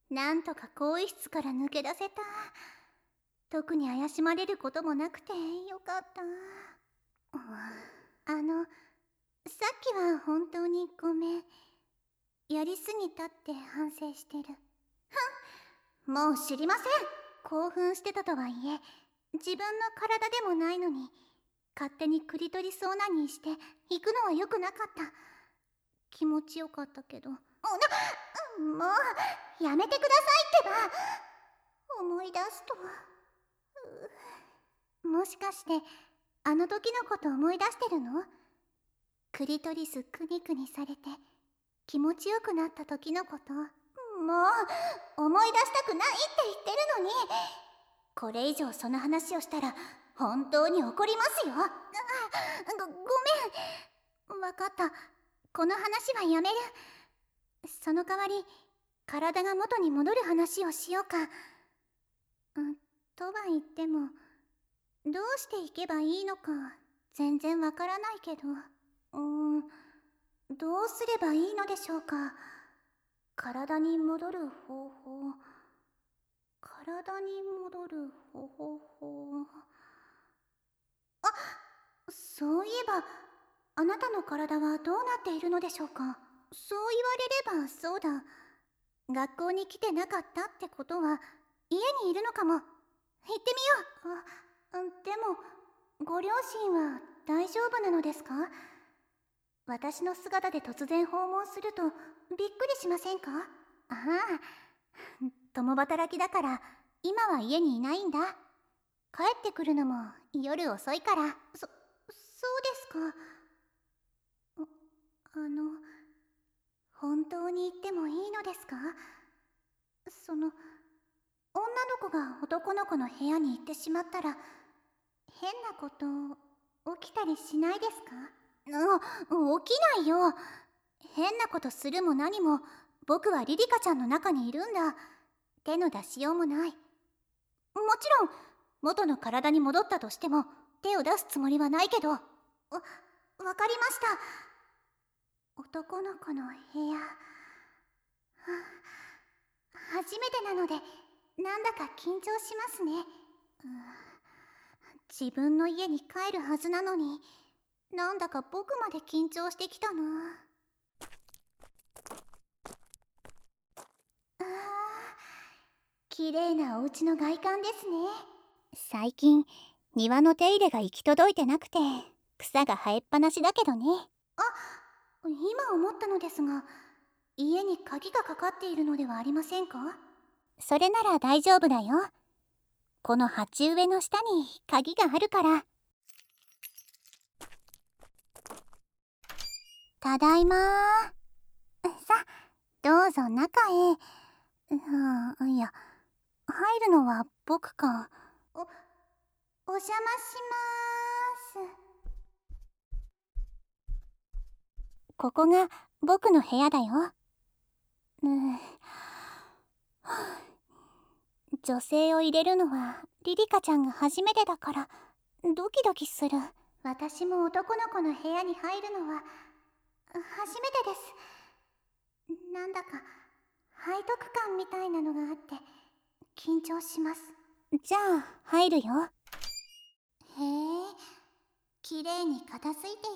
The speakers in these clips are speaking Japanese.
なんとか更衣室から抜け出せた。特に怪しまれることもなくてよかった。さっきは本当にごめん。やりすぎたって反省してる。もう知りません。興奮してたとはいえ、自分の体でもないのに勝手にクリトリスオナニーして行くのは良くなかった。気持ちよかったけど。もうやめてくださいってば。思い出すともしかしてあの時のこと思い出してるの？クリトリスクニクニされて気持ちよくなった時のこと。もう思い出したくないって言ってるのに。これ以上その話をしたら本当に怒りますよ。ごめん。わかった。この話はやめる。その代わり体が元に戻る話をしようか。とは言ってもどうしていけばいいのか全然わからないけど、どうすればいいのでしょうか。体に戻る方法。体に戻る方法。そういえばあなたの体はどうなっているのでしょうか。そう言われればそうだ。学校に来てなかったってことは家にいるのかも。行ってみよう。でもご両親は大丈夫なのですか？私の姿で突然訪問するとびっくりしませんか？ああ、共働きだから今は家にいないんだ。帰ってくるのも夜遅いから。そうですか。本当に言ってもいいのですか？女の子が男の子の部屋に行ってしまったら変なこと起きたりしないですか？起きないよ。変なことするも何も僕はリリカちゃんの中にいるんだ。手の出しようもない。もちろん元の体に戻ったとしても手を出すつもりはないけど。わかりました。男の子の部屋、初めてなのでなんだか緊張しますね。自分の家に帰るはずなのになんだか僕まで緊張してきたな。綺麗なお家の外観ですね。最近庭の手入れが行き届いてなくて草が生えっぱなしだけどね。今思ったのですが、家に鍵がかかっているのではありませんか？それなら大丈夫だよ。この鉢植えの下に鍵があるから。ただいまー。さ、どうぞ中へ。いや、入るのは僕か。お邪魔しまーす。ここが僕の部屋だよ。女性を入れるのはリリカちゃんが初めてだからドキドキする。私も男の子の部屋に入るのは初めてです。なんだか背徳感みたいなのがあって緊張します。じゃあ入るよ。へえ、綺麗に片付いていて、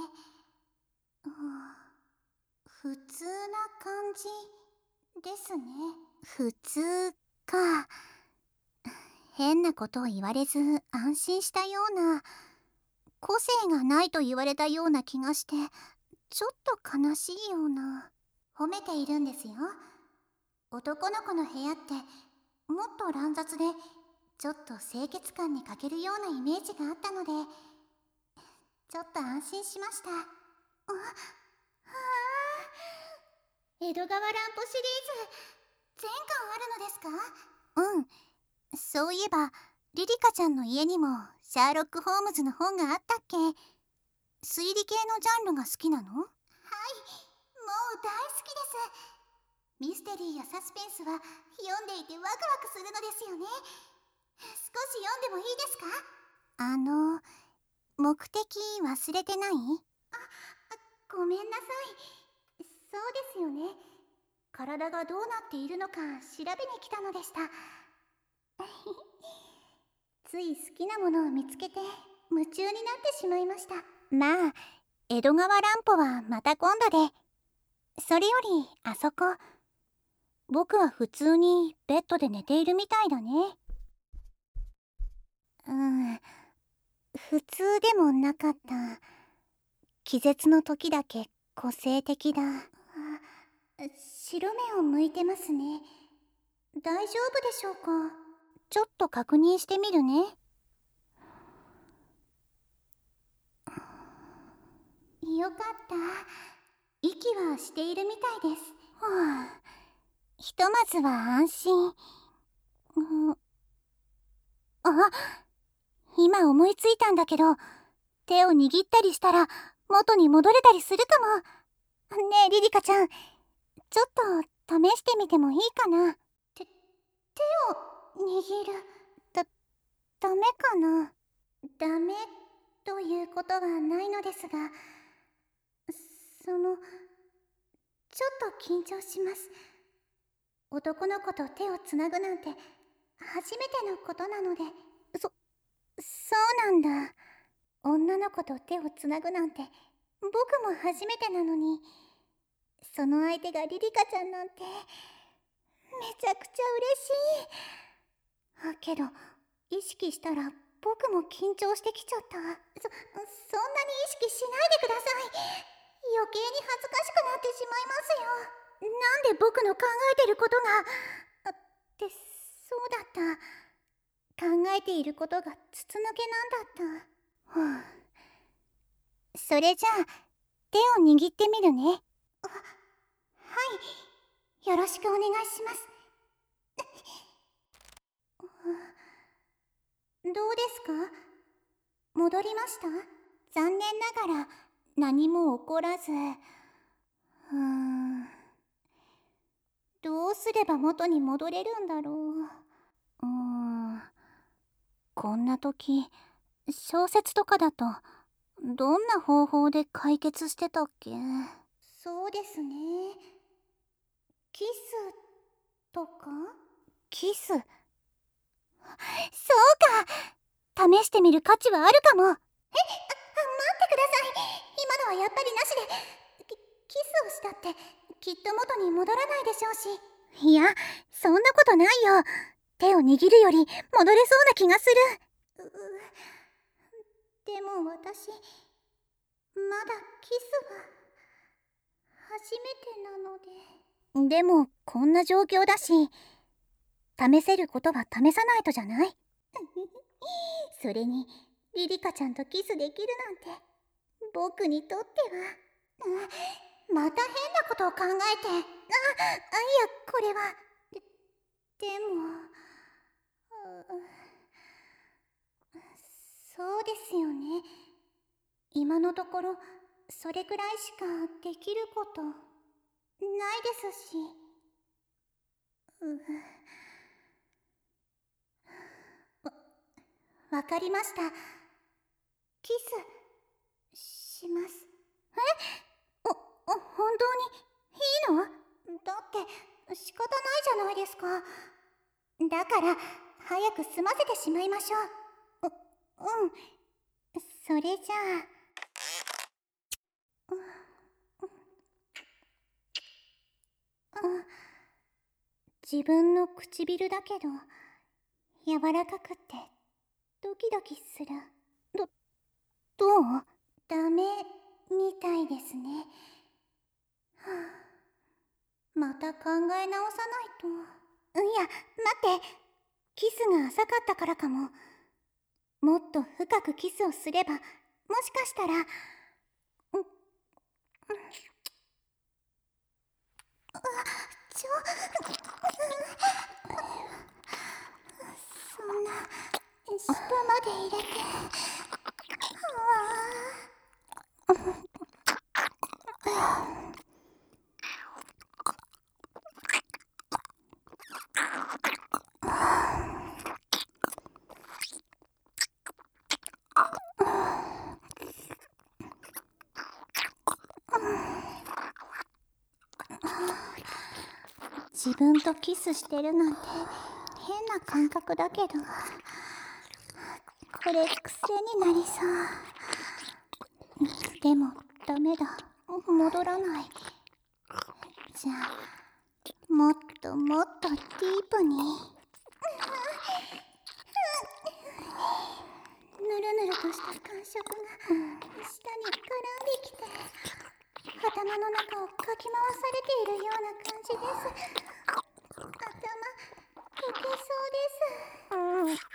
普通な感じですね。普通か。変なことを言われず安心したような、個性がないと言われたような気がしてちょっと悲しいような。褒めているんですよ。男の子の部屋ってもっと乱雑でちょっと清潔感に欠けるようなイメージがあったのでちょっと安心しました。江戸川乱歩シリーズ全巻あるのですか？そういえばリリカちゃんの家にもシャーロック・ホームズの本があったっけ？推理系のジャンルが好きなの？はい、もう大好きです。ミステリーやサスペンスは読んでいてワクワクするのですよね。少し読んでもいいですか？目的忘れてない？ごめんなさい。そうですよね。 体がどうなっているのか調べに来たのでした。つい好きなものを見つけて夢中になってしまいました。まあ、江戸川乱歩はまた今度で。それよりあそこ、僕は普通にベッドで寝ているみたいだね。普通でもなかった。気絶の時だけ個性的だ。白目を向いてますね。大丈夫でしょうか。ちょっと確認してみるね。よかった。息はしているみたいです。ひとまずは安心。あ、今思いついたんだけど、手を握ったりしたら元に戻れたりするかも。ねえリリカちゃん、ちょっと試してみてもいいかな。手を握る。ダメかな。ダメということはないのですが、ちょっと緊張します。男の子と手をつなぐなんて初めてのことなので。そうなんだ。女の子と手をつなぐなんて僕も初めてなのに、その相手がリリカちゃんなんてめちゃくちゃ嬉しい。けど意識したら僕も緊張してきちゃった。そんなに意識しないでください。余計に恥ずかしくなってしまいますよ。なんで僕の考えてることがってそうだった。考えていることが筒抜けなんだった。それじゃあ手を握ってみるね。はい、よろしくお願いします。どうですか？戻りました？残念ながら何も起こらず。どうすれば元に戻れるんだろう。こんな時、小説とかだとどんな方法で解決してたっけ？そうですね。キスとか？キス？そうか、試してみる価値はあるかも。待ってください。今のはやっぱりなしで。キスをしたってきっと元に戻らないでしょうし。いや、そんなことないよ。手を握るより戻れそうな気がする。でも私まだキスは初めてなので。でもこんな状況だし、試せることは試さないとじゃない？それにリリカちゃんとキスできるなんて僕にとっては。また変なことを考えて。いや、これは。でもそうですよね。今のところそれくらいしかできることないですし。わかりました。キスします。本当にいいの？だって仕方ないじゃないですか。だから早く済ませてしまいましょう。それじゃあ。自分の唇だけど柔らかくってドキドキする。どう？ダメみたいですね。また考え直さないと。いや、待って。キスが浅かったからかも。もっと深くキスをすれば、もしかしたら。そんな舌まで入れて。 自分とキスしてるなんて変な感覚だけど、これ癖になりそう。でもダメだ、戻らない。じゃあもっともっとディープに。ぬるぬるとした感触が舌に絡んできて、頭の中をかき回されているような感じです。頭溶けそうです。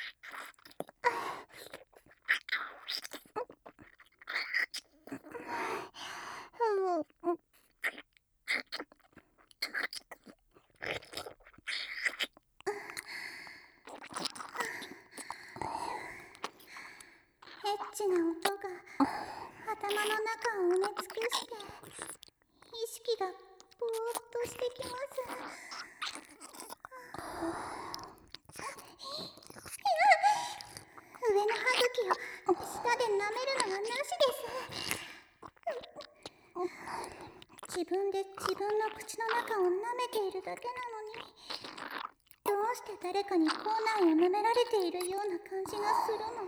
エッチな音が頭の中を埋め尽くして、意識がぼーっとしてきます。上の歯茎を舌で舐めるのはなしです。自分で自分の口の中を舐めているだけなのに、どうして誰かに口内を舐められているような感じがするの。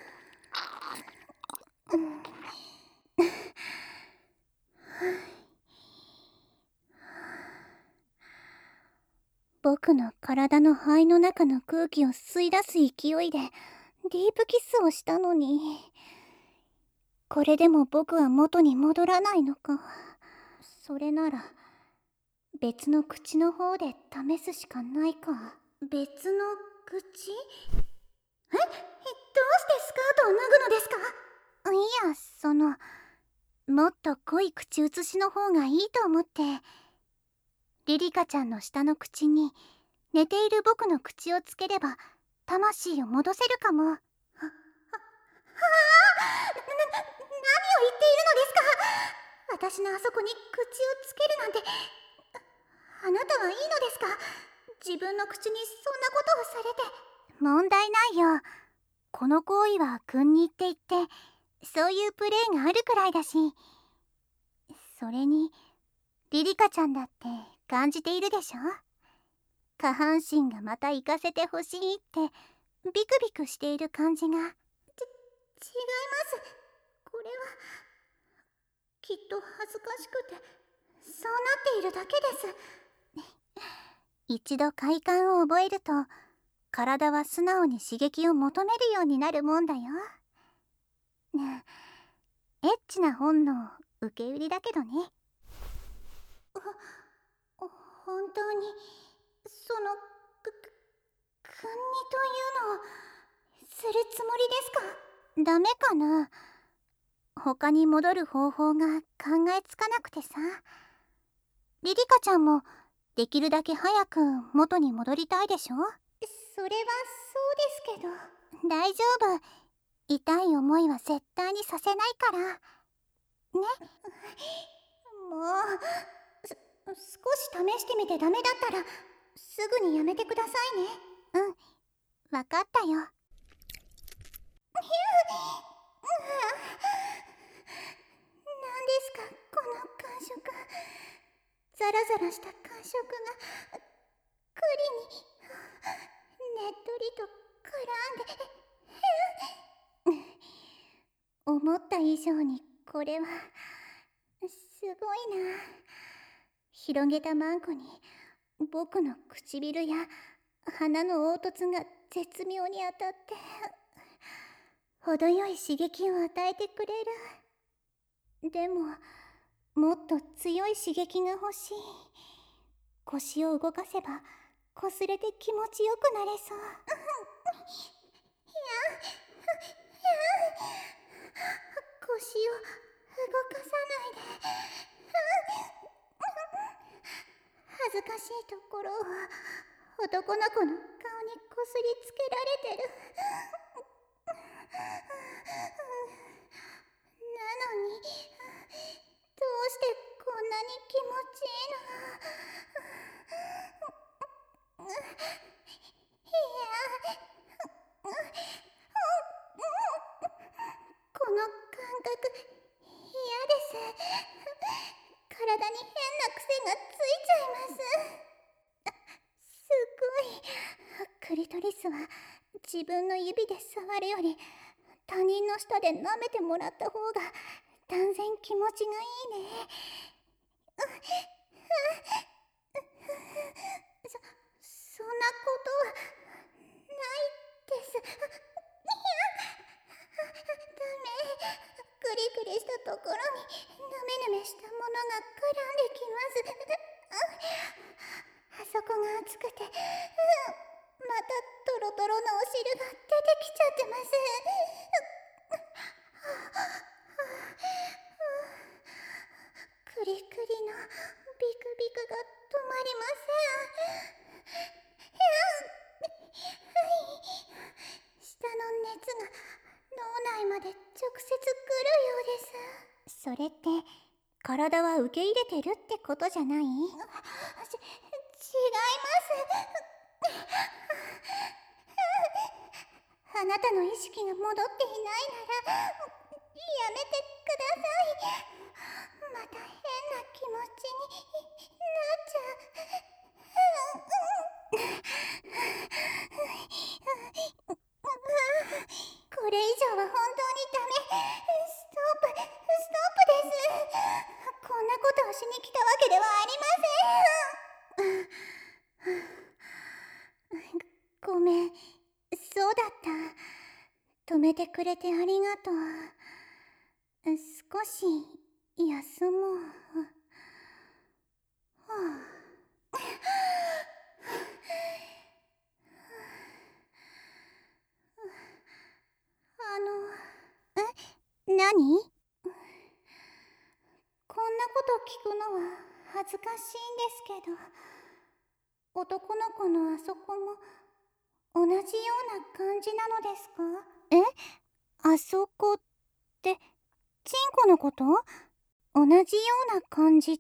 僕の体の肺の中の空気を吸い出す勢いでディープキスをしたのに、これでも僕は元に戻らないのか。それなら別の口の方で試すしかないか。別の口？どうしてスカートを脱ぐのですか？いや、もっと濃い口移しの方がいいと思って。リリカちゃんの下の口に寝ている僕の口をつければ魂を戻せるかも。何を言っているのですか？私のあそこに口をつけるなんて。あなたはいいのですか？自分の口にそんなことをされて。問題ないよ。この行為は君にって言ってそういうプレーがあるくらいだし。それにリリカちゃんだって感じているでしょ。下半身がまた行かせてほしいってビクビクしている感じが。違います。これはきっと恥ずかしくてそうなっているだけです。一度快感を覚えると体は素直に刺激を求めるようになるもんだよ。エッチな本能受け売りだけどね。本当に君にというのをするつもりですか？ダメかな。他に戻る方法が考えつかなくてさ。リリカちゃんもできるだけ早く元に戻りたいでしょ？それはそうですけど。大丈夫。痛い思いは絶対にさせないからね。もう少し試してみてダメだったらすぐにやめてくださいね。わかったよ。何ですかこの感触。ザラザラした感触が栗にねっとりと絡んで。思った以上にこれはすごいな。広げたマンコに僕の唇や鼻の凹凸が絶妙に当たって程よい刺激を与えてくれる。でももっと強い刺激が欲しい。腰を動かせばこすれて気持ちよくなれそう。腰を動かさないで。恥ずかしいところを男の子の顔にこすりつけられてる。なのにどうしてこんなに気持ちいいの？この感覚嫌です。体に変な癖がついちゃいます。 クリトリスは自分の指で触るより他人の舌で舐めてもらった方が断然気持ちがいいね。そんなことはないです。ダメ。クリクリしたところにヌメヌメしたものが絡んできます。あそこが熱くて、またトロトロのお汁が出てきちゃってます。クリクリのビクビクが止まりません。舌の熱が脳内まで直接来るようです。それって体は受け入れてるってことじゃない？違います。あなたの意識が戻っていないならやめてください。また変な気持ちになっちゃう。これ以上は本当にダメ。ストップです。こんなことをしに来たわけではありません。ごめん、そうだった。止めてくれてありがとう。少し休もう。何？こんなこと聞くのは恥ずかしいんですけど、男の子のあそこも同じような感じなのですか？あそこってチンコのこと？同じような感じって。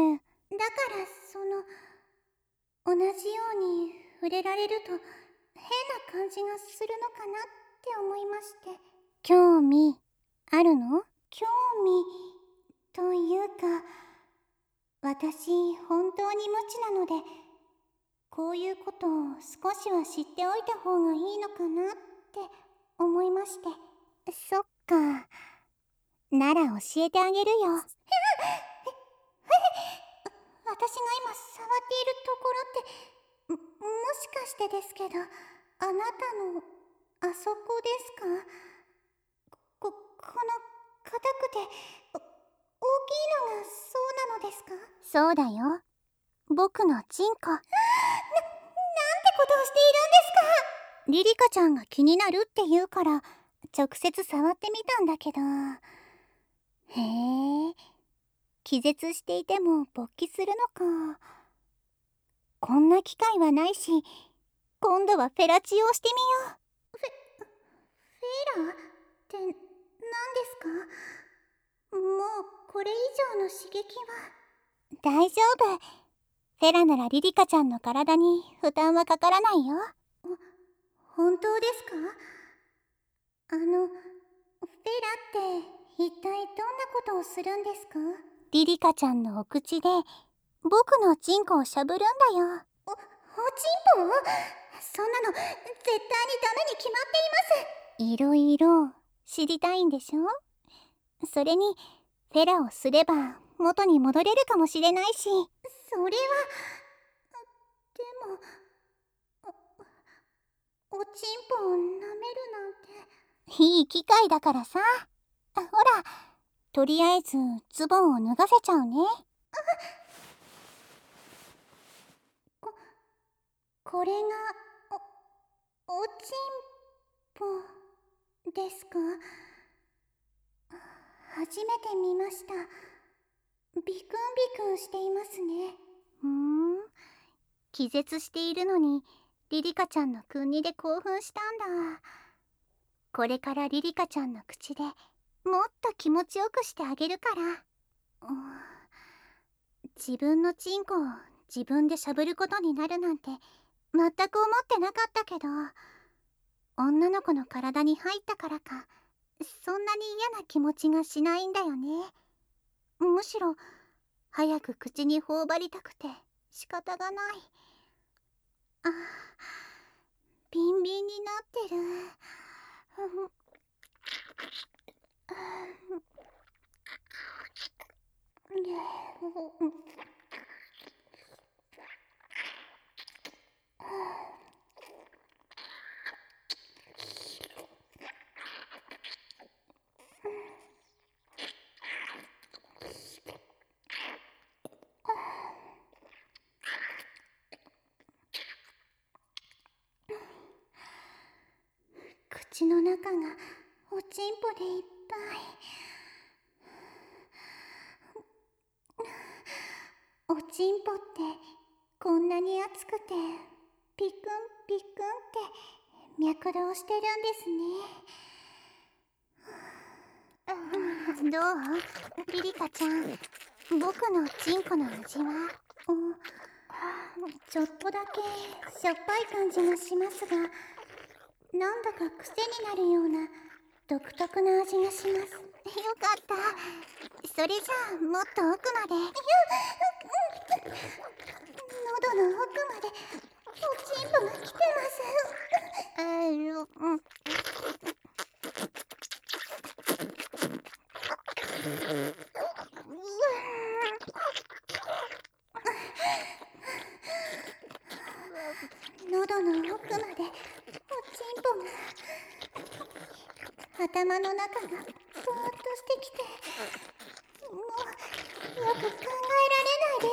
だから同じように触れられると変な感じがするのかなって思いまして。興味あるの？興味というか、私本当に無知なので、こういうことを少しは知っておいた方がいいのかなって思いまして。そっか。なら教えてあげるよ。私が今触っているところって、もしかしてですけど、あなたのあそこですか？この硬くて大きいのがそうなのですか？そうだよ。僕のチンコ。なんてことをしているんですか？リリカちゃんが気になるって言うから直接触ってみたんだけど。へえ、気絶していても勃起するのか。こんな機会はないし、今度はフェラチオをしてみよう。フェラって何ですか？もうこれ以上の刺激は。大丈夫。フェラならリリカちゃんの体に負担はかからないよ。本当ですか？フェラって一体どんなことをするんですか？リリカちゃんのお口で僕のチンコをしゃぶるんだよ。おチンポ？そんなの絶対にダメに決まっています。いろいろ知りたいんでしょ？それにフェラをすれば元に戻れるかもしれないし。それはでもおちんぽを舐めるなんて。いい機会だからさ。ほら、とりあえずズボンを脱がせちゃうね。これがおちんぽですか？初めて見ました。ビクンビクンしていますね。気絶しているのにリリカちゃんのクンニで興奮したんだ。これからリリカちゃんの口でもっと気持ちよくしてあげるから。自分のチンコを自分でしゃぶることになるなんて全く思ってなかったけど、女の子の体に入ったからかそんなに嫌な気持ちがしないんだよね。むしろ早く口に頬張りたくて仕方がない。 ビンビンになってる。口の中がおちんぽでいっぱい。おちんぽってこんなに熱くてピクンピクンって脈動してるんですね。どう？リリカちゃん、僕のチンコの味は？ちょっとだけしょっぱい感じがしますが、なんだか癖になるような独特な味がします。よかった。それじゃあもっと奥まで。喉の奥までおちんぽが来てます。喉の奥までおちんぽが、頭の中がぼーっとしてきて、もうよく考えられないです。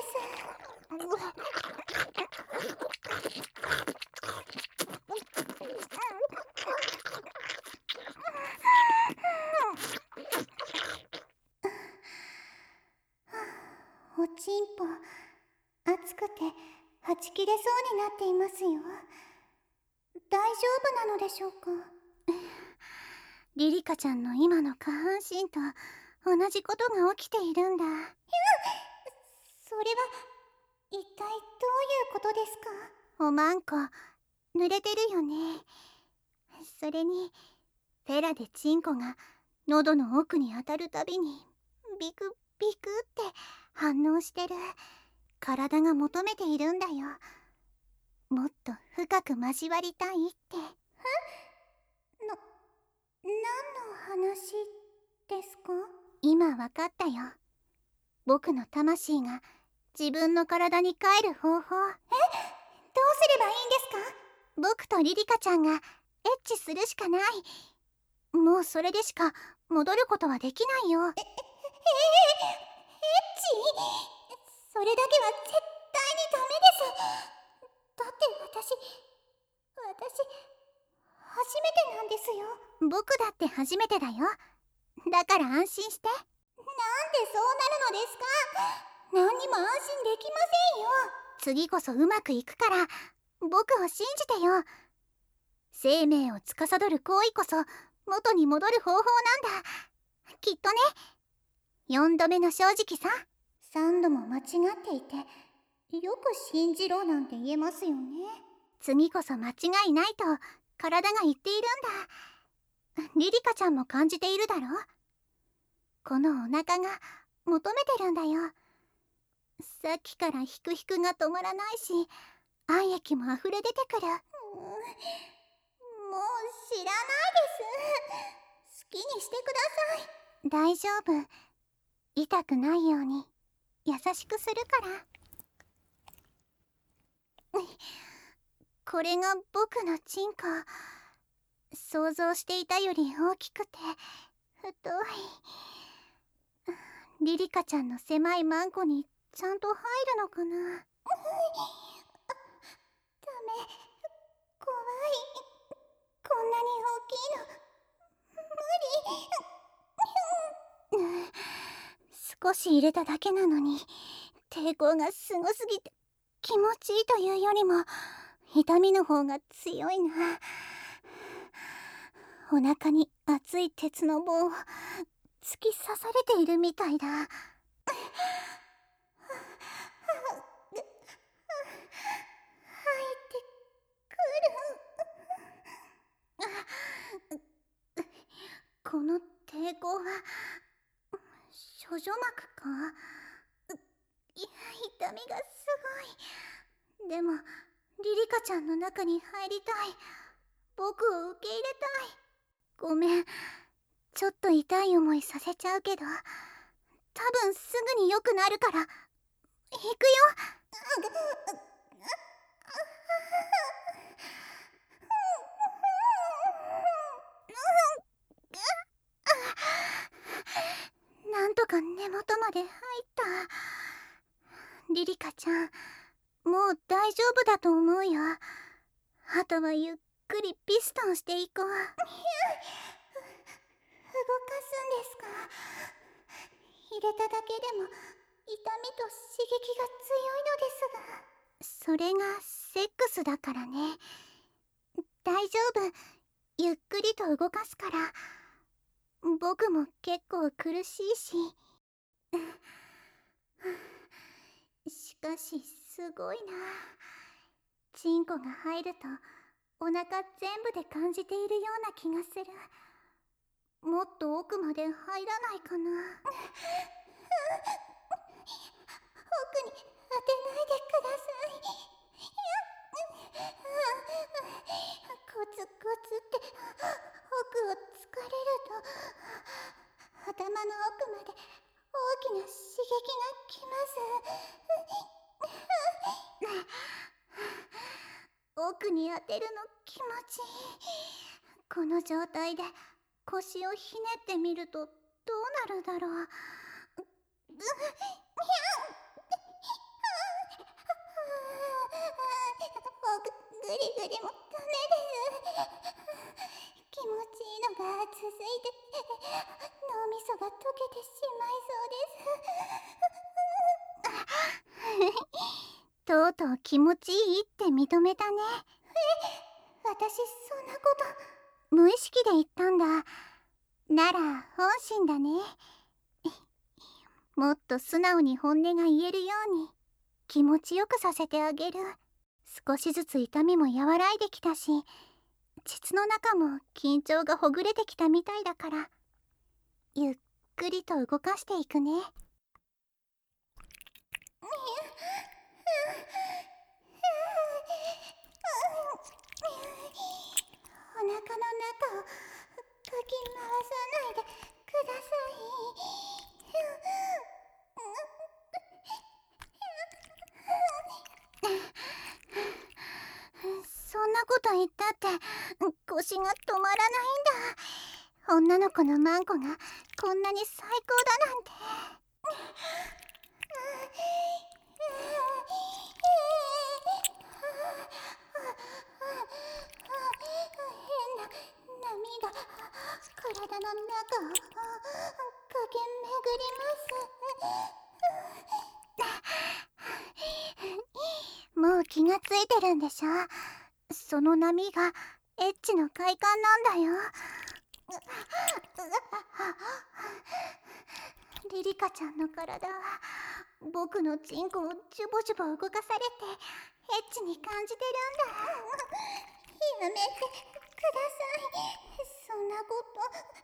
おちんぽ熱くてはち切れそうになっていますよ。大丈夫なのでしょうか？リリカちゃんの今の下半身と同じことが起きているんだ。それは一体どういうことですか？おまんこ濡れてるよね。それにペラでチンコが喉の奥に当たるたびにビクビクって反応してる。体が求めているんだよ。もっと深く交わりたいって。何の話ですか？今わかったよ。僕の魂が自分の体に帰る方法。どうすればいいんですか？僕とリリカちゃんがエッチするしかない。もうそれでしか戻ることはできないよ。エッチ？それだけは絶対にダメです。だって私初めてなんですよ。僕だって初めてだよ。だから安心して。なんでそうなるのですか？何にも安心できませんよ。次こそうまくいくから僕を信じてよ。生命を司る行為こそ元に戻る方法なんだ。きっとね。4度目の正直さ。3度も間違っていてよく信じろなんて言えますよね。次こそ間違いないと体が言っているんだ。リリカちゃんも感じているだろ。このお腹が求めてるんだよ。さっきからヒクヒクが止まらないし、愛液も溢れ出てくる。もう知らないです。好きにしてください。大丈夫。痛くないように優しくするから。これが僕のチンコ。想像していたより大きくて太い。リリカちゃんの狭いマンコにちゃんと入るのかな。ダメ、怖い。こんなに大きいの無理。少し入れただけなのに抵抗がすごすぎて気持ちいいというよりも痛みの方が強いな。お腹に熱い鉄の棒を突き刺されているみたいだ。入ってくる。この抵抗は処女膜か？いや、痛みがすごい。でもリリカちゃんの中に入りたい。 僕を受け入れたい。ごめん、ちょっと痛い思いさせちゃうけど、多分すぐに良くなるから。行くよ。なんとか根元まで入った。リリカちゃん、もう大丈夫だと思うよ。あとはゆっくりピストンしていこう。動かすんですか？入れただけでも痛みと刺激が強いのですが。それがセックスだからね。大丈夫、ゆっくりと動かすから。僕も結構苦しいし。しかしすごいな。チンコが入るとお腹全部で感じているような気がする。もっと奥まで入らないかな。奥に当てないでください。コツコツって奥を突かれると頭の奥まで大きな刺激がきます。奥に当てるの気持ちいい。この状態で腰をひねってみるとどうなるだろう。グリグリもダメです。気持ちいいのが続いて脳みそが溶けてしまいそうです。とうとう気持ちいいって認めたね。私そんなこと無意識で言ったんだ。なら本心だね。もっと素直に本音が言えるように気持ちよくさせてあげる。少しずつ痛みも和らいできたし、膣の中も緊張がほぐれてきたみたいだから、ゆっくりと動かしていくね。お腹の中をかき回さないでください。そんなこと言ったって腰が止まらないんだ。女の子のマンコがこんなに最高だなんて。変な波が体の中を駆け巡ります。もう気がついてるんでしょ。その波がエッチの快感なんだよ。リリカちゃんの体は僕のチンコをジュボジュボ動かされてエッチに感じてるんだ。やめてください、そんなこと。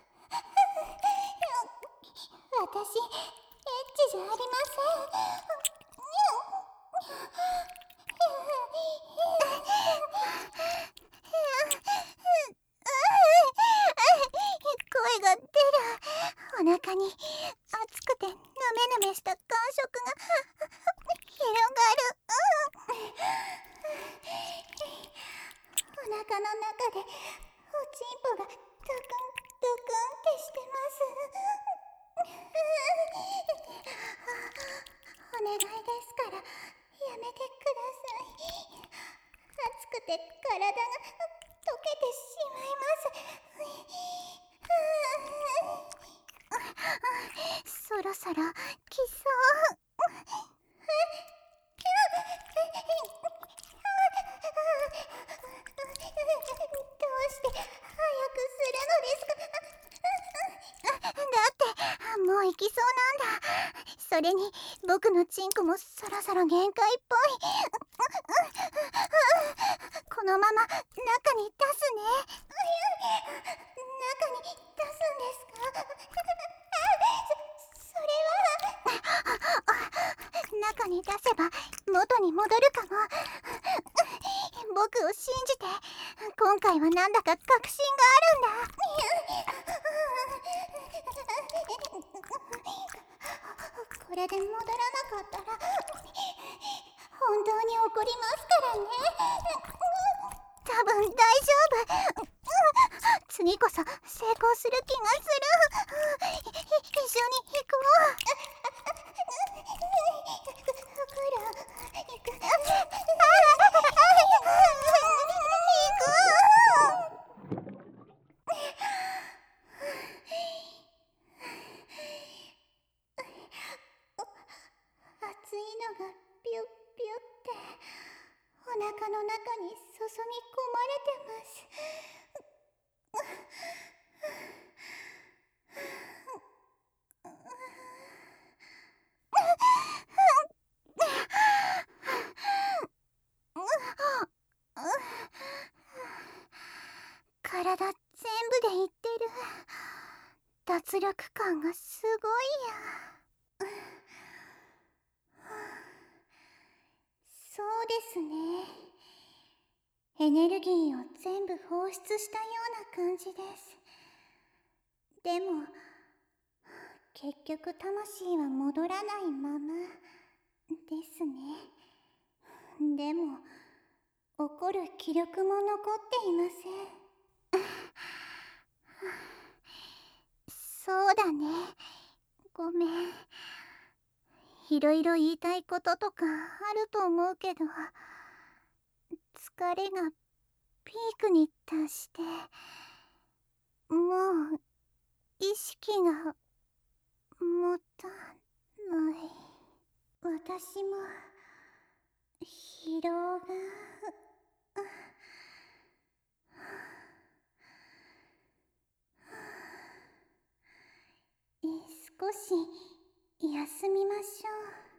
私エッチじゃありません。声が出る。お腹に熱くてヌメヌメした感触が広がる。お腹の中でおちんぽがドクンドクンってしてます。お願いですからやめてください。熱くて体が溶けてしまいます。そろそろ来そう。どうして早くするのですか？だってもう行きそうなんだ。それに僕のチンコもそろそろ限界っぽい。このまま中に出すね。中に出すんですか？それは中に出せば元に戻るかも。 僕を信じて。今回はなんだか確信があるんだ。これで戻らなかったら本当に怒りますからね。多分大丈夫。次こそ成功する気がする。一緒に行こう。熱いのがピュッピュってお腹の中に注ぎ込まれてます。体全部でいってる。脱力感がすごいや。そうですね。エネルギーを全部放出したような感じです。でも結局魂は戻らないままですね。でも怒る気力も残っていません。そうだね。ごめん。いろいろ言いたいこととかあると思うけど、疲れがピークに達して、もう意識が持たない。私も疲労が少し休みましょう。